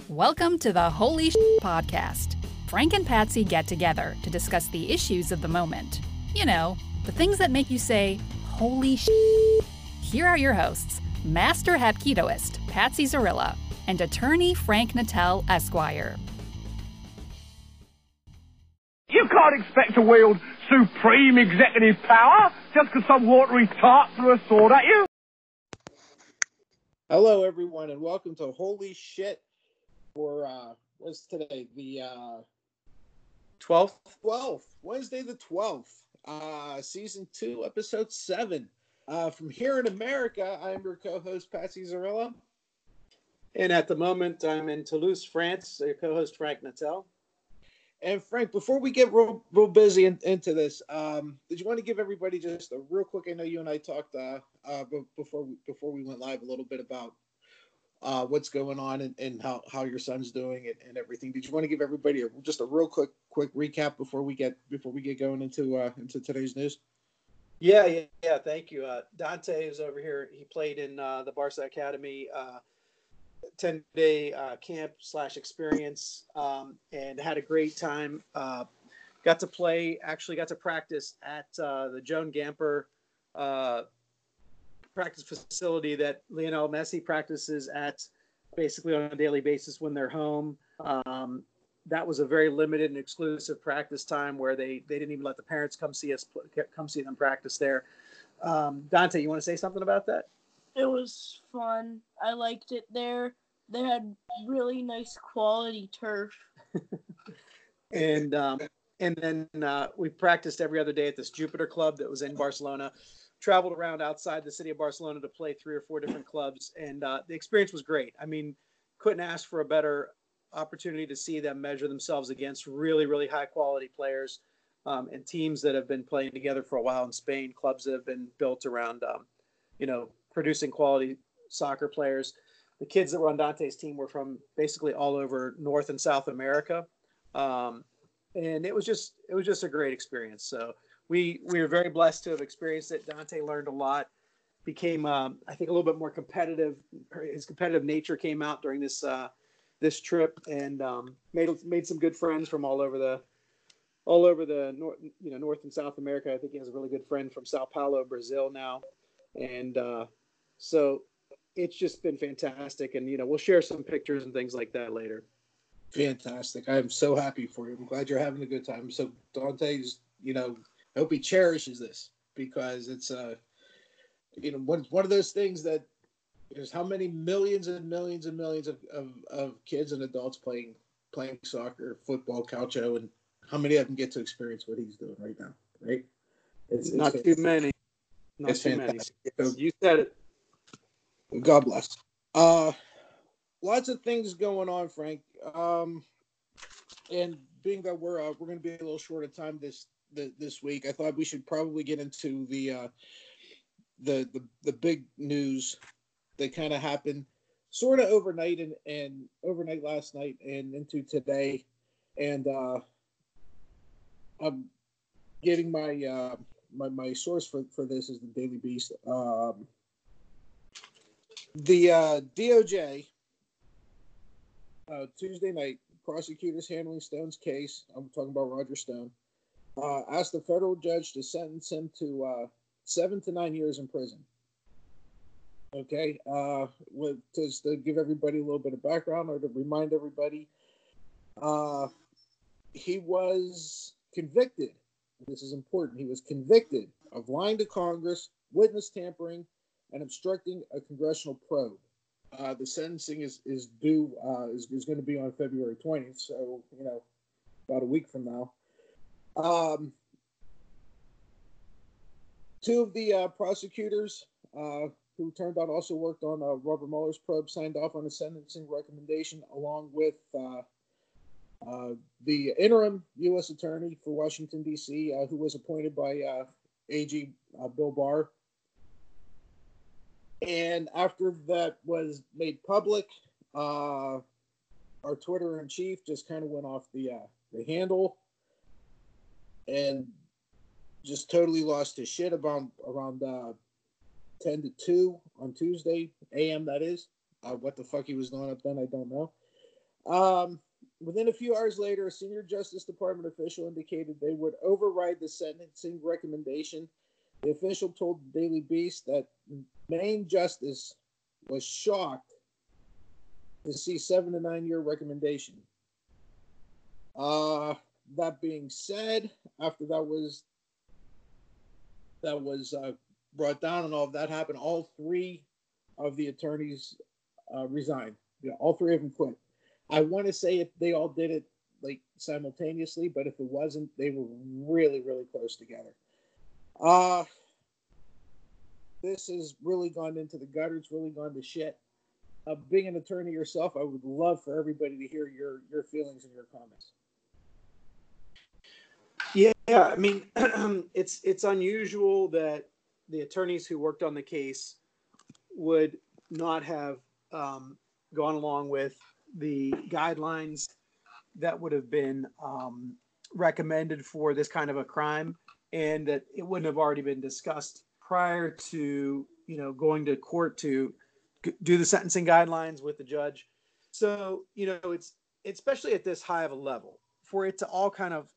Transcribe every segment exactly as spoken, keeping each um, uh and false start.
Welcome to the Holy Shit Podcast. Frank and Patsy get together to discuss the issues of the moment. You know, the things that make you say, holy shit. Here are your hosts, Master Hapketoist, Patsy Zarilla, and Attorney Frank Natel, Esquire. You can't expect to wield supreme executive power just because some watery tart threw a sword at you. Hello, everyone, and welcome to Holy Shit for, uh, what's today? The, uh... twelfth? twelfth. Wednesday the twelfth. Uh, season two, episode seven. Uh, from here in America, I'm your co-host, Patsy Zarilla. And at the moment, I'm in Toulouse, France, your co-host, Frank Natel. And Frank, before we get real, real busy in, into this, um, did you want to give everybody just a real quick? I know you and I talked uh, uh, before we, before we went live a little bit about uh, what's going on and, and how, how your son's doing and, and everything. Did you want to give everybody a, just a real quick quick recap before we get before we get going into uh, into today's news? Yeah, yeah, yeah. Thank you. Uh, Dante is over here. He played in uh, the Barca Academy uh, ten-day uh, camp slash experience um, and had a great time. Uh, got to play, actually got to practice at uh, the Joan Gamper uh, practice facility that Lionel Messi practices at basically on a daily basis when they're home. Um, that was a very limited and exclusive practice time where they, they didn't even let the parents come see us, come see them practice there. Um, Dante, you want to say something about that? It was fun. I liked it there. They had really nice quality turf. and um, and then uh, we practiced every other day at this Jupiter Club that was in Barcelona. Traveled around outside the city of Barcelona to play three or four different clubs, and uh, the experience was great. I mean, couldn't ask for a better opportunity to see them measure themselves against really, really high quality players um, and teams that have been playing together for a while in Spain, clubs that have been built around, um, you know, producing quality soccer players. The kids that were on Dante's team were from basically all over North and South America. Um, and it was just, it was just a great experience. So we, we were very blessed to have experienced it. Dante learned a lot, became, um, I think a little bit more competitive. His competitive nature came out during this, uh, this trip and um, made, made some good friends from all over the, all over the North, you know, North and South America. I think he has a really good friend from Sao Paulo, Brazil now. And uh, so it's just been fantastic. And, you know, we'll share some pictures and things like that later. Fantastic. I'm so happy for you. I'm glad you're having a good time. So Dante's, you know, I hope he cherishes this because it's, uh, you know, one, one of those things that there's how many millions and millions and millions of, of, of kids and adults playing, playing soccer, football, calcio, and how many of them get to experience what he's doing right now, right? It's, it's not fantastic. Too many. Not it's too fantastic. many. You said it. God bless. Uh, lots of things going on, Frank. Um, and being that we're uh, we're going to be a little short of time this the, this week, I thought we should probably get into the uh, the the the big news that kind of happened sort of overnight and, and overnight last night and into today. And uh, I'm getting my uh, my my source for, for this is the Daily Beast. Um, The uh, D O J, uh, Tuesday night, prosecutors handling Stone's case, I'm talking about Roger Stone, uh, asked the federal judge to sentence him to uh, seven to nine years in prison. Okay, uh, with, just to give everybody a little bit of background or to remind everybody, uh, he was convicted, this is important, he was convicted of lying to Congress, witness tampering, and obstructing a congressional probe. Uh, the sentencing is is due uh, is is going to be on February twentieth, so you know about a week from now. Um, two of the uh, prosecutors uh, who turned out also worked on uh, Robert Mueller's probe signed off on a sentencing recommendation, along with uh, uh, the interim U S attorney for Washington D C, uh, who was appointed by uh, A G uh, Bill Barr. And after that was made public, uh, our Twitter in chief just kind of went off the uh, the handle and just totally lost his shit about around uh, ten to two on Tuesday A M. That is, uh, what the fuck he was doing up then, I don't know. Um, within a few hours later, a senior Justice Department official indicated they would override the sentencing recommendation. The official told the Daily Beast that Maine Justice was shocked to see seven to nine year recommendation. Uh, that being said, after that was that was uh, brought down and all of that happened, all three of the attorneys uh, resigned. Yeah, all three of them quit. I want to say if they all did it like simultaneously, but if it wasn't, they were really, really close together. Uh, this has really gone into the gutter. It's really gone to shit. Uh, being an attorney yourself, I would love for everybody to hear your, your feelings and your comments. Yeah, I mean, it's it's unusual that the attorneys who worked on the case would not have um, gone along with the guidelines that would have been um, recommended for this kind of a crime, and that it wouldn't have already been discussed prior to, you know, going to court to do the sentencing guidelines with the judge. So, you know, it's especially at this high of a level for it to all kind of,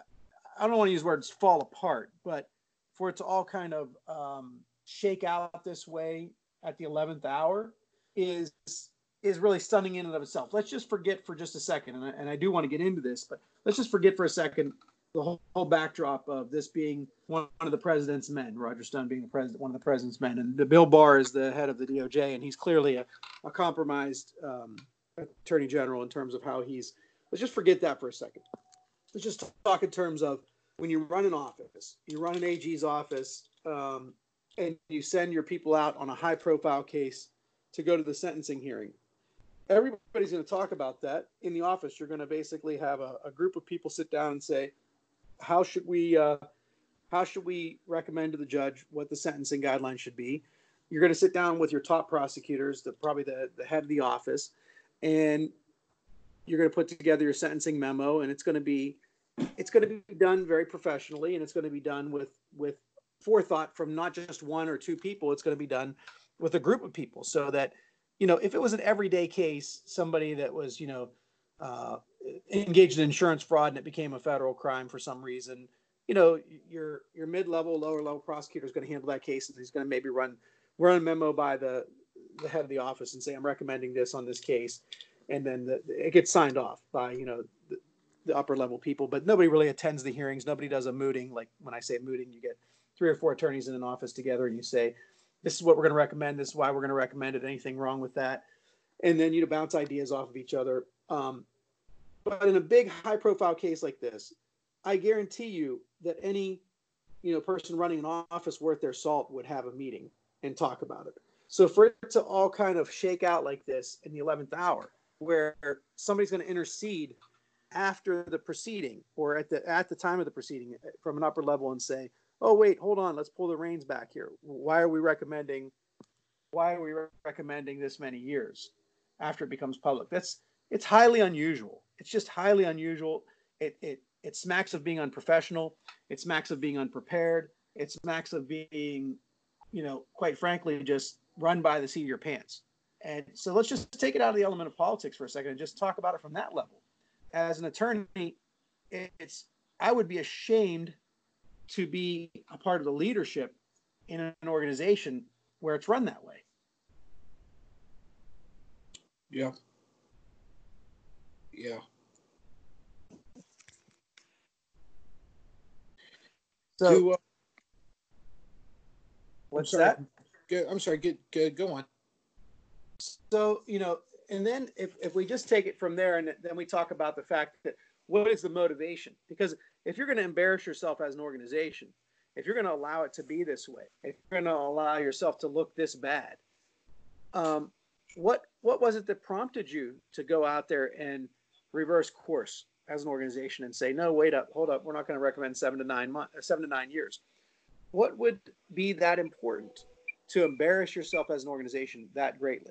I don't want to use words fall apart, but for it to all kind of um, shake out this way at the eleventh hour is is really stunning in and of itself. Let's just forget for just a second, and I, and I do want to get into this, but let's just forget for a second the whole, whole backdrop of this being one of the president's men, Roger Stone being the president, one of the president's men, and the Bill Barr is the head of the D O J, and he's clearly a, a compromised um, attorney general in terms of how he's. Let's just forget that for a second. Let's just talk in terms of when you run an office, you run an A G's office, um, and you send your people out on a high-profile case to go to the sentencing hearing. Everybody's going to talk about that in the office. You're going to basically have a, a group of people sit down and say, how should we uh, how should we recommend to the judge what the sentencing guidelines should be? You're going to sit down with your top prosecutors, the, probably the, the head of the office, and you're going to put together your sentencing memo, and it's going to be it's going to be done very professionally, and it's going to be done with with forethought from not just one or two people. It's going to be done with a group of people, so that, you know, if it was an everyday case, somebody that was, you know, uh, engaged in insurance fraud and it became a federal crime for some reason, you know, your your mid-level, lower-level prosecutor is going to handle that case, and he's going to maybe run run a memo by the the head of the office and say, I'm recommending this on this case, and then the, it gets signed off by, you know, the, the upper-level people. But nobody really attends the hearings. Nobody does a mooting. Like when I say mooting, you get three or four attorneys in an office together, and you say, this is what we're going to recommend. This is why we're going to recommend it. Anything wrong with that? And then, you know, bounce ideas off of each other. Um, but in a big high-profile case like this, I guarantee you that any, you know, person running an office worth their salt would have a meeting and talk about it. So for it to all kind of shake out like this in the eleventh hour, where somebody's going to intercede after the proceeding or at the at the time of the proceeding from an upper level and say, oh, wait, hold on, let's pull the reins back here. Why are we recommending, why are we recommending this many years after it becomes public? That's, it's highly unusual. It's just highly unusual. It, it, it smacks of being unprofessional. It smacks of being unprepared. It smacks of being, you know, quite frankly, just run by the seat of your pants. And so let's just take it out of the element of politics for a second and just talk about it from that level. As an attorney, it's, I would be ashamed to be a part of the leadership in an organization where it's run that way. Yeah. Yeah. So, Do, uh, what's I'm sorry, that? Go, I'm sorry, get, get, go on. So, you know, and then if, if we just take it from there and then we talk about the fact that what is the motivation? Because if you're going to embarrass yourself as an organization, if you're going to allow it to be this way, if you're going to allow yourself to look this bad, um, what what was it that prompted you to go out there and reverse course as an organization and say, no, wait up, hold up, we're not going to recommend seven to nine months, seven to nine years? What would be that important to embarrass yourself as an organization that greatly?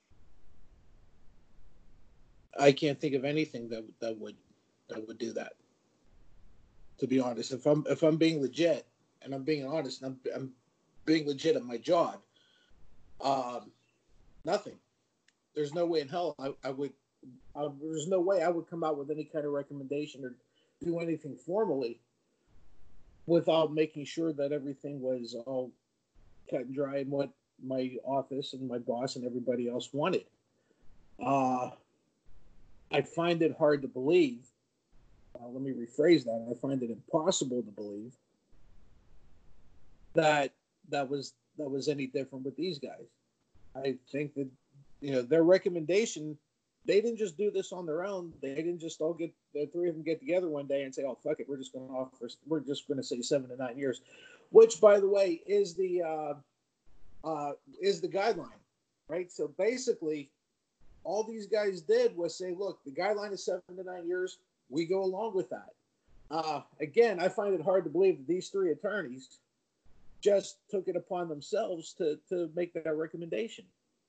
I can't think of anything that that would that would do that. To be honest, if I'm if I'm being legit and I'm being honest and I'm I'm being legit at my job, um, nothing. There's no way in hell I, I would uh, there's no way I would come out with any kind of recommendation or do anything formally without making sure that everything was all cut and dry and what my office and my boss and everybody else wanted. Uh, I find it hard to believe. Uh, let me rephrase that. I find it impossible to believe that that was that was any different with these guys. I think that, you know, their recommendation, they didn't just do this on their own. They didn't just all get, the three of them get together one day and say, oh, fuck it, we're just going to offer, we're just going to say seven to nine years, which, by the way, is the uh, uh, is the guideline, right? So basically, all these guys did was say, look, the guideline is seven to nine years. We go along with that. Uh, again, I find it hard to believe that these three attorneys just took it upon themselves to, to make that recommendation.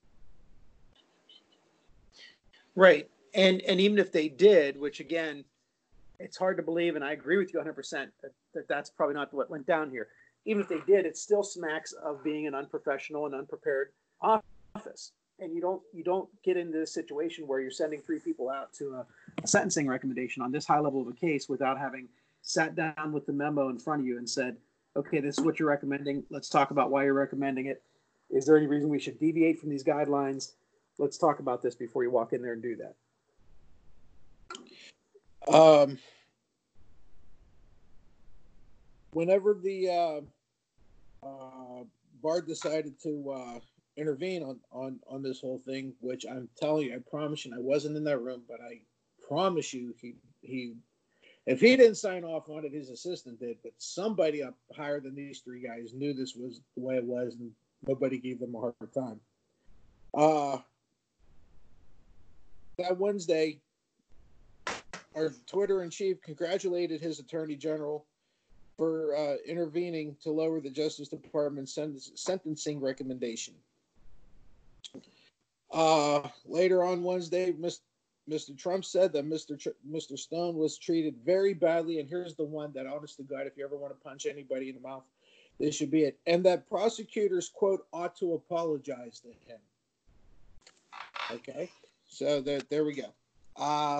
Right. And and even if they did, which again, it's hard to believe, and I agree with you one hundred percent that, that that's probably not what went down here. Even if they did, it still smacks of being an unprofessional and unprepared office. And you don't you don't get into this situation where you're sending three people out to a, a sentencing recommendation on this high level of a case without having sat down with the memo in front of you and said, okay, this is what you're recommending. Let's talk about why you're recommending it. Is there any reason we should deviate from these guidelines? Let's talk about this before you walk in there and do that. Um, whenever the uh, uh, Bard decided to uh, intervene on, on, on this whole thing, which I'm telling you, I promise you, I wasn't in that room, but I promise you, he he, if he didn't sign off on it, his assistant did. But somebody up higher than these three guys knew this was the way it was, and nobody gave them a hard time. Uh, that Wednesday, our Twitter-in-chief congratulated his attorney general for uh, intervening to lower the Justice Department's sen- sentencing recommendation. Uh, later on Wednesday, Mister Trump said that Mister Tr- Mister Stone was treated very badly, and here's the one that, honest to God, if you ever want to punch anybody in the mouth, this should be it. And that prosecutors, quote, ought to apologize to him. Okay, so there, there we go. Uh,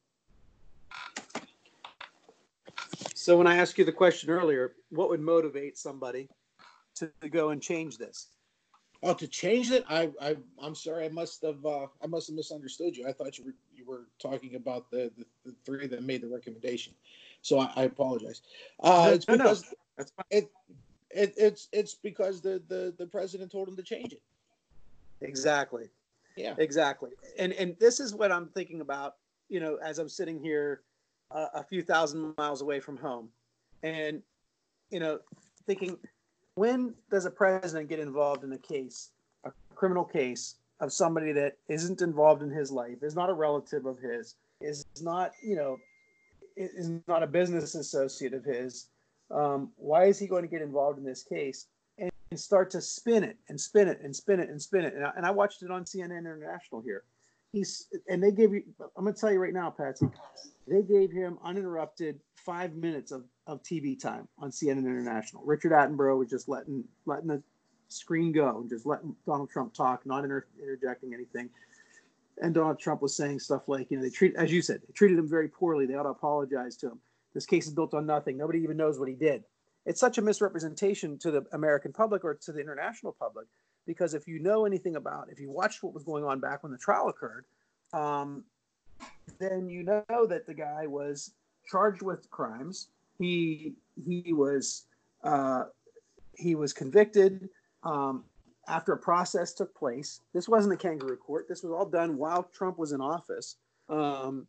so when I asked you the question earlier, what would motivate somebody to, to go and change this? Oh, to change it? I, I, I'm sorry. I must have, uh, I must have misunderstood you. I thought you were, you were talking about the, the, the three that made the recommendation. So I, I apologize. Uh, no, it's because no, no. That's fine. it, it, it's, it's because the, the, the president told him to change it. Exactly. Yeah, exactly. And and this is what I'm thinking about, you know, as I'm sitting here uh, a few thousand miles away from home, and you know, thinking, when does a president get involved in a case, a criminal case of somebody that isn't involved in his life, is not a relative of his, is not, you know, is not a business associate of his? Um, why is he going to get involved in this case and, and start to spin it and spin it and spin it and spin it? And I, and I watched it on C N N International here. He's and they gave you. I'm going to tell you right now, Patsy. They gave him uninterrupted five minutes of, of T V time on C N N International. Richard Attenborough was just letting letting the screen go and just letting Donald Trump talk, not inter, interjecting anything. And Donald Trump was saying stuff like, you know, they treat, as you said, they treated him very poorly. They ought to apologize to him. This case is built on nothing. Nobody even knows what he did. It's such a misrepresentation to the American public or to the international public, because if you know anything about, if you watched what was going on back when the trial occurred, um, then you know that the guy was charged with crimes. He he was uh, he was convicted um, after a process took place. This wasn't a kangaroo court. This was all done while Trump was in office. Um,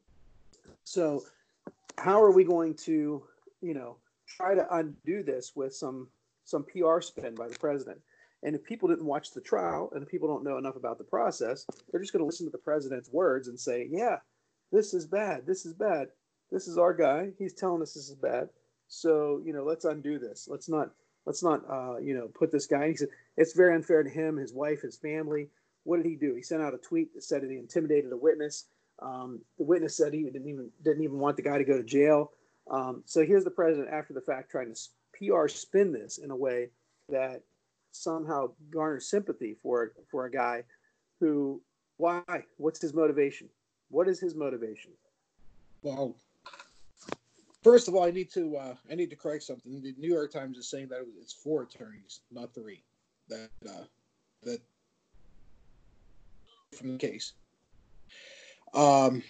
so how are we going to, you know, try to undo this with some some P R spin by the president? And if people didn't watch the trial and if people don't know enough about the process, they're just going to listen to the president's words and say, yeah, this is bad. This is bad. This is our guy. He's telling us this is bad. So, you know, let's undo this. Let's not, let's not, uh, you know, put this guy. He said, it's very unfair to him, his wife, his family. What did he do? He sent out a tweet that said that he intimidated a witness. Um, the witness said he didn't even, didn't even want the guy to go to jail. Um, so here's the president after the fact trying to P R spin this in a way that somehow garner sympathy for for a guy who, why? What's his motivation? What is his motivation? Well, first of all, I need to uh, I need to correct something. The New York Times is saying that it's four attorneys, not three, that uh, that from the case. Um,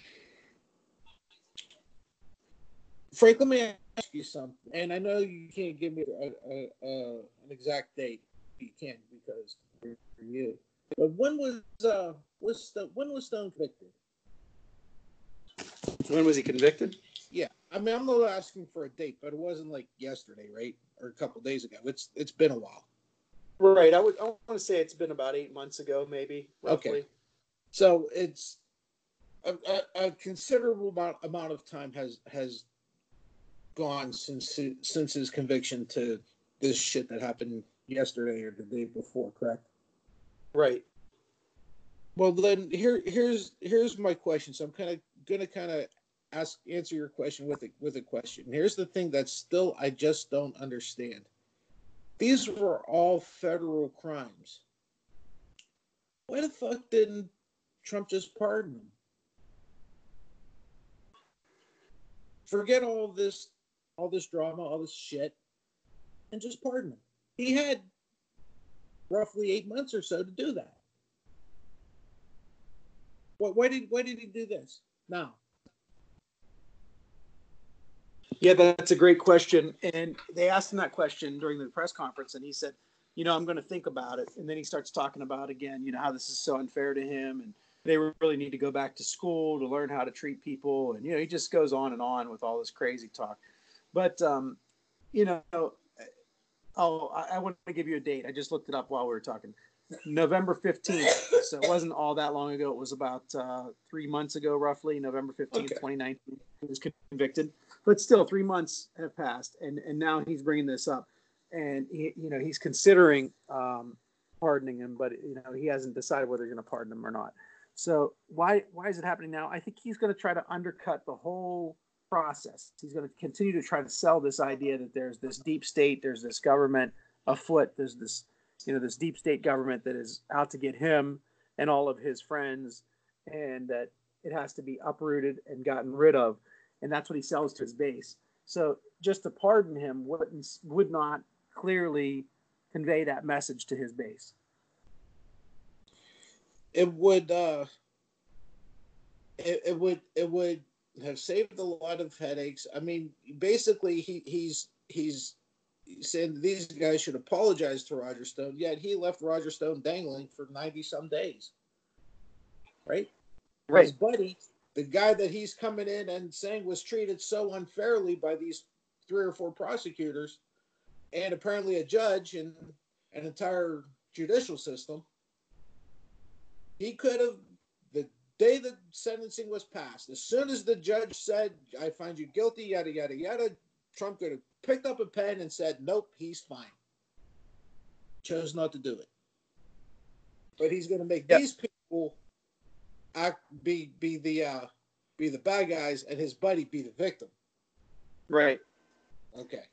Frank, let me ask you something, and I know you can't give me a, a, a, an exact date. You can't because for you. But when was uh was the, when was Stone convicted? When was he convicted? Yeah, I mean I'm not asking for a date, but it wasn't like yesterday, right, or a couple of days ago. It's it's been a while. Right. I would I want to say it's been about eight months ago, maybe roughly. Okay. So it's a, a, a considerable amount, amount of time has has gone since since his conviction to this shit that happened yesterday or the day before, correct? Right. Well, then here here's here's my question. So I'm kind of gonna kind of ask answer your question with a with a question. Here's the thing that still I just don't understand. These were all federal crimes. Why the fuck didn't Trump just pardon him? Forget all this, all this drama, all this shit, and just pardon him. He had roughly eight months or so to do that. Why, why did why did he do this now? Yeah, that's a great question. And they asked him that question during the press conference, and he said, you know, I'm going to think about it. And then he starts talking about, again, you know, how this is so unfair to him, and they really need to go back to school to learn how to treat people. And, you know, he just goes on and on with all this crazy talk. But, um, you know, oh, I, I want to give you a date. I just looked it up while we were talking. November fifteenth. So it wasn't all that long ago. It was about uh, three months ago, roughly, November fifteenth, okay. twenty nineteen. He was convicted. But still, three months have passed, and, and now he's bringing this up. And, he, you know, he's considering um, pardoning him, but, you know, he hasn't decided whether he's going to pardon him or not. So why why is it happening now? I think he's going to try to undercut the whole process. He's going to continue to try to sell this idea that there's this deep state, there's this government afoot, there's this, you know, this deep state government that is out to get him and all of his friends, and that it has to be uprooted and gotten rid of. And that's what he sells to his base. So just to pardon him wouldn't, would not clearly convey that message to his base. It would, uh, it, it would, it would have saved a lot of headaches. I mean, basically, he, he's he's saying these guys should apologize to Roger Stone. Yet he left Roger Stone dangling for ninety some days, right? Right. His buddy, the guy that he's coming in and saying was treated so unfairly by these three or four prosecutors, and apparently a judge and an entire judicial system. He could have, the day the sentencing was passed, as soon as the judge said, I find you guilty, yada, yada, yada, Trump could have picked up a pen and said, nope, he's fine. Chose not to do it. But he's going to make yep. these people act, be be the uh, be the bad guys, and his buddy be the victim. Right. Okay.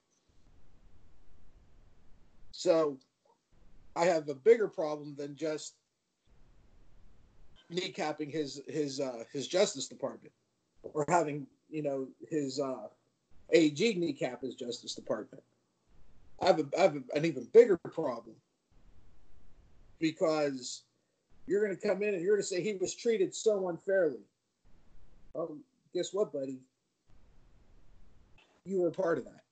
So I have a bigger problem than just kneecapping his his uh, his Justice Department, or having, you know, his uh, A G kneecap his Justice Department. I have, a, I have a, an even bigger problem, because you're going to come in and you're going to say he was treated so unfairly. Well, guess what, buddy? You were a part of that.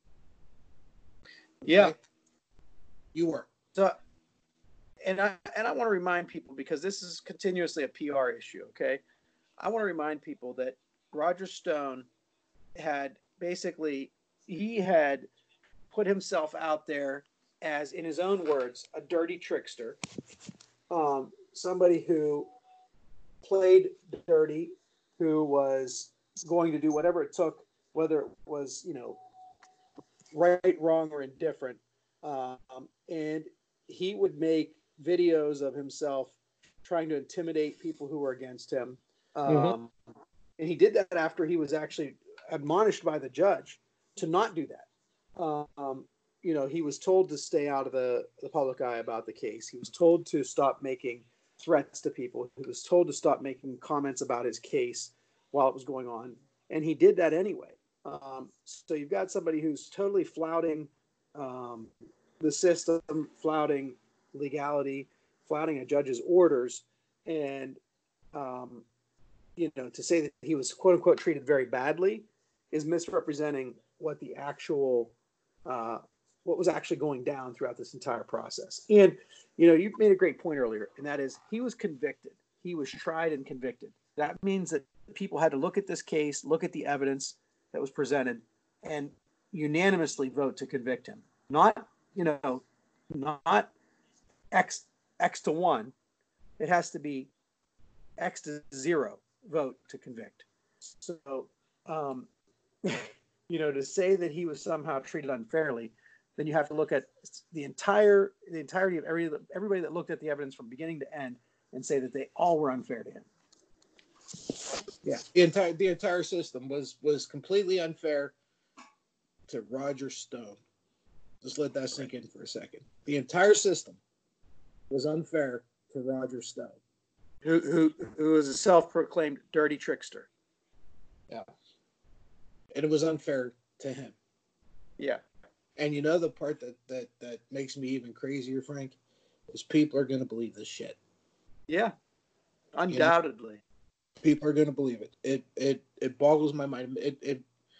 Okay? Yeah, you were. So. And I and I want to remind people, because this is continuously a P R issue, okay? I want to remind people that Roger Stone had basically, he had put himself out there as, in his own words, a dirty trickster, um, somebody who played dirty, who was going to do whatever it took, whether it was, you know, right, wrong, or indifferent. Um, and he would make videos of himself trying to intimidate people who were against him. Um, mm-hmm. And he did that after he was actually admonished by the judge to not do that. Um, you know, he was told to stay out of the, the public eye about the case. He was told to stop making threats to people. He was told to stop making comments about his case while it was going on, and he did that anyway. Um, so you've got somebody who's totally flouting um, the system, flouting legality, flouting a judge's orders, and um, you know, to say that he was quote unquote treated very badly is misrepresenting what the actual uh, what was actually going down throughout this entire process. And you know, you made a great point earlier, and that is he was convicted. He was tried and convicted. That means that people had to look at this case, look at the evidence that was presented, and unanimously vote to convict him. Not, you know, not X X to one. It has to be X to zero vote to convict. So, um, you know, to say that he was somehow treated unfairly, then you have to look at the entire the entirety of every everybody that looked at the evidence from beginning to end and say that they all were unfair to him. Yeah, the entire the entire system was was completely unfair to Roger Stone. Just let that sink in for a second. The entire system was unfair to Roger Stone, who who who was a self-proclaimed dirty trickster. Yeah, and it was unfair to him. Yeah, and you know the part that that that makes me even crazier, Frank, is people are going to believe this shit. Yeah, undoubtedly. You know? People are going to believe it. It it it boggles my mind. It it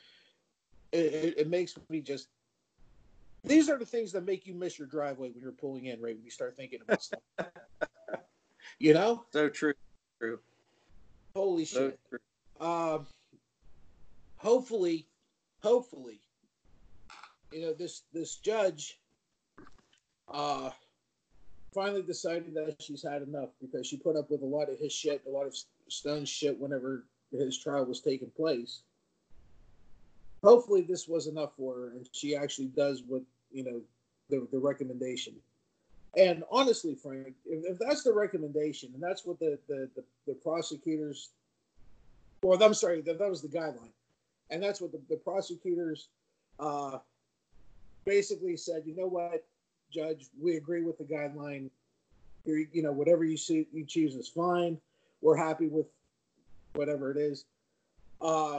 it, it makes me just. These are the things that make you miss your driveway when you're pulling in, right? When you start thinking about stuff. You know? So true. True. Holy so shit. True. Um. Hopefully, hopefully, you know this this judge. Uh. Finally decided that she's had enough because she put up with a lot of his shit, a lot of Stone's shit whenever his trial was taking place. Hopefully this was enough for her and she actually does what, you know, the, the recommendation. And honestly, Frank, if, if that's the recommendation and that's what the, the, the, the prosecutors, or I'm sorry, that, that was the guideline. And that's what the, the prosecutors uh, basically said, you know what, Judge, we agree with the guideline. You're, you know, whatever you see, you choose is fine. We're happy with whatever it is. Uh,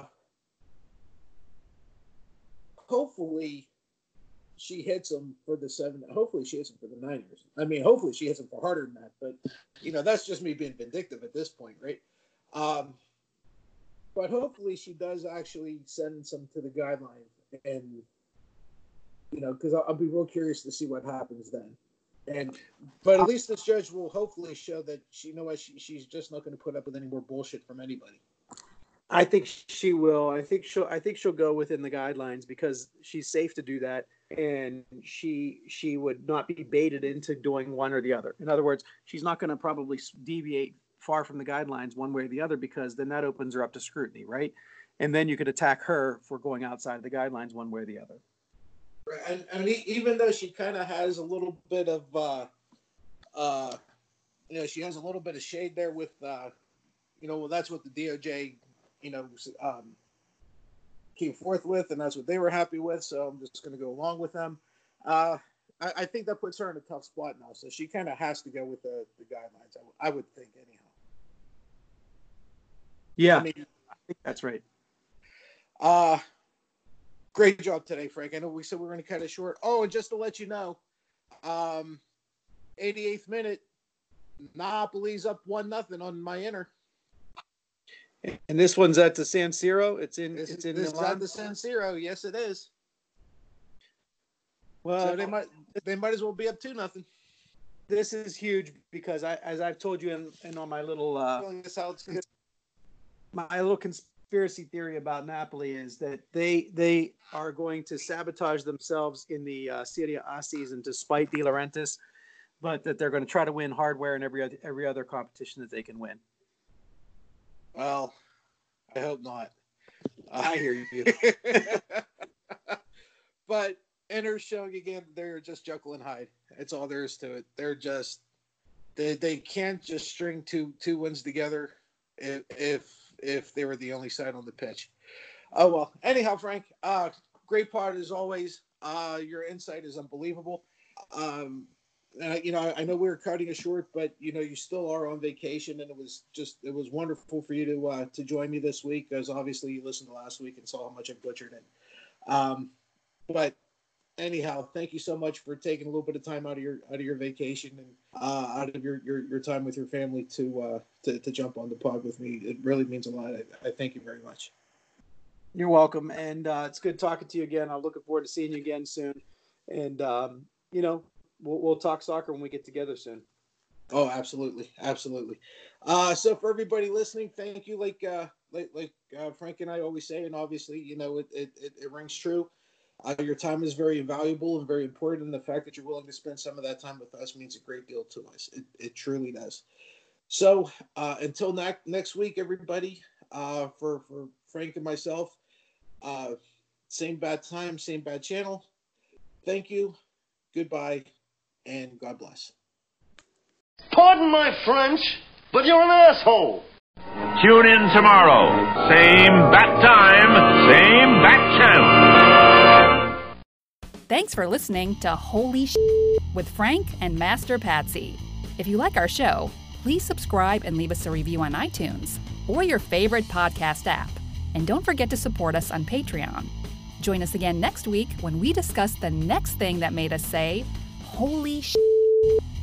hopefully, she hits him for the seven. Hopefully, she hits him for the nine years. I mean, hopefully, she hits him for harder than that. But you know, that's just me being vindictive at this point, right? Um, but hopefully, she does actually sentence him to the guidelines and. You know, because I'll, I'll be real curious to see what happens then. And, but at least this judge will hopefully show that she, you know what, she, she's just not going to put up with any more bullshit from anybody. I think she will. I think she'll. I think she'll go within the guidelines because she's safe to do that, and she she would not be baited into doing one or the other. In other words, she's not going to probably deviate far from the guidelines one way or the other because then that opens her up to scrutiny, right? And then you could attack her for going outside of the guidelines one way or the other. And, and even though she kind of has a little bit of, uh, uh, you know, she has a little bit of shade there with, uh, you know, well, that's what the D O J, you know, um, came forth with, and that's what they were happy with. So I'm just going to go along with them. Uh, I, I think that puts her in a tough spot now. So she kind of has to go with the, the guidelines, I, w- I would think, anyhow. Yeah, I mean, I think that's right. Uh, Great job today, Frank. I know we said we were going to cut it short. Oh, and just to let you know, um, eighty-eighth minute, Napoli's up one nothing on my inner. And this one's at the San Siro. It's in. This, it's in this Milan. is at the San Siro. Yes, it is. Well, so they might they might as well be up two nothing. This is huge because I, as I've told you in, in on my little uh, how it's good. my little conspiracy theory about Napoli is that they they are going to sabotage themselves in the uh, Serie A season to spite De Laurentiis, but that they're going to try to win hardware in every other, every other competition that they can win. Well, I hope not. I hear you. But Inter's showing again they're just Jekyll and Hyde. That's all there is to it. They're just they they can't just string two two wins together if if if they were the only side on the pitch. Oh well. Anyhow, Frank, uh, great part as always. Uh, your insight is unbelievable. Um, uh, you know, I, I know we were cutting it short, but you know, you still are on vacation, and it was just it was wonderful for you to uh, to join me this week, because obviously you listened to last week and saw how much I butchered it. Um, but anyhow, thank you so much for taking a little bit of time out of your out of your vacation and uh, out of your, your, your time with your family to, uh, to to jump on the pod with me. It really means a lot. I, I thank you very much. You're welcome, and uh, it's good talking to you again. I'm looking forward to seeing you again soon, and um, you know, we'll, we'll talk soccer when we get together soon. Oh, absolutely, absolutely. Uh, so for everybody listening, thank you. Like uh, like like uh, Frank and I always say, and obviously, you know, it it, it, it rings true. Uh, your time is very valuable and very important, and the fact that you're willing to spend some of that time with us means a great deal to us. It, it truly does. So uh, until ne- next week, everybody, uh, for, for Frank and myself, uh, same bad time, same bad channel. Thank you, goodbye, and God bless. Pardon my French, but you're an asshole. Tune in tomorrow. Same bat time, same bat channel. Thanks for listening to Holy Sh** with Frank and Master Patsy. If you like our show, please subscribe and leave us a review on iTunes or your favorite podcast app. And don't forget to support us on Patreon. Join us again next week when we discuss the next thing that made us say, Holy Sh**.